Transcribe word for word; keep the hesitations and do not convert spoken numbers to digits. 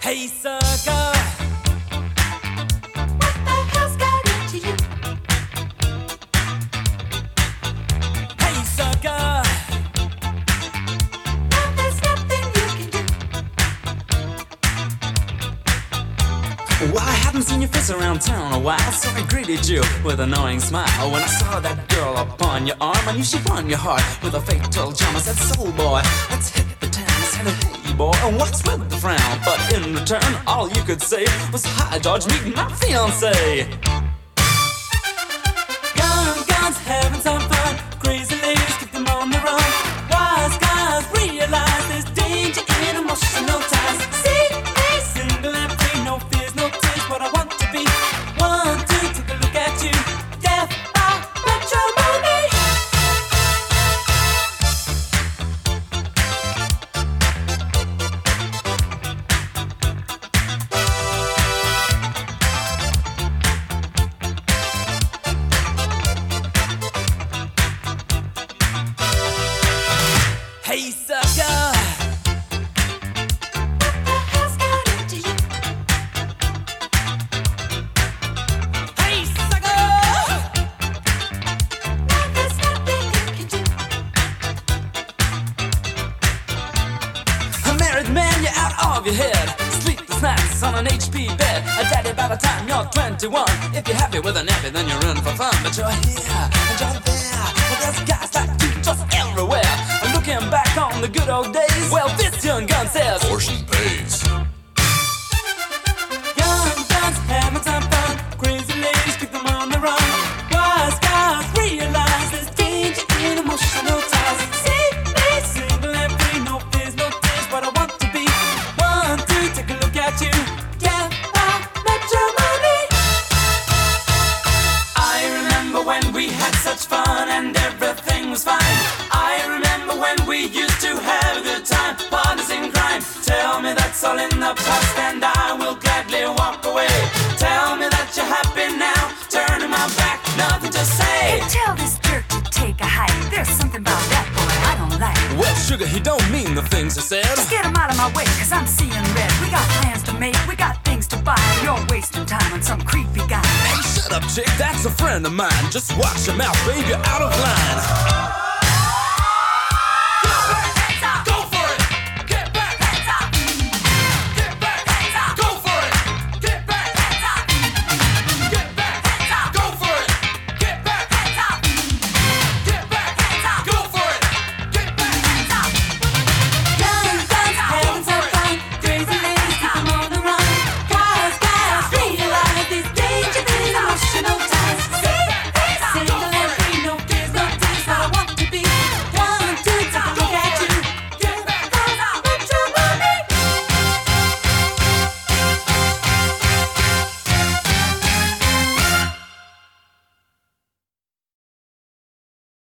Hey sucker, What the hell's got into you? hey sucker, Now there's nothing you can do. well I haven't seen your face around town a while, so I greeted you with an knowing smile. When I saw that girl upon your arm, I knew she won your heart with a fatal charm. I said, soul boy, let's hit the town. I said, hey boy, and what's with the frown? But in return, all you could say was, hi George, meet my fiancé. Young guns having some fun, crazy ladies keep them on the run. Wise guys realize there's danger in emotional ties. See me single and free, no fears, no tears, what I want to be. One, two, take a look at you. Death by matrimony. Hey sucker, What the hell's got into you? hey sucker. Now there's nothing you can do. A married man, you're out of your head. Sleepless nights on an H P bed. A daddy by the time you're twenty-one. If you're happy with a nappy, then you're in for fun. But you're here and you're there. Well, there's guys like you just everywhere. And looking back on the good old days, well, this young gun says, Portion pays. young guns having some fun. Crazy ladies keep them on the run. Wise guys realize there's danger in emotional ties. See me single and free, no fears, no tears, what I want to be. One, two, take a look at you. Yeah, by matrimony. I remember when we had such fun and everything was fine. I remember when we used to have a good time, partners in crime. Tell me that's all in the past and I will gladly walk away. Tell me that you're happy now, turning my back, nothing to say. Tell this jerk to take a hike. There's something about that boy I don't like. Well, sugar, he don't mean the things he said. Just get him out of my way, cause I'm seeing red. We got plans to make, we got things to buy. You're wasting time on some creepy guy. Hey, shut up, chick, that's a friend of mine. Just watch your mouth, babe, you're out of line.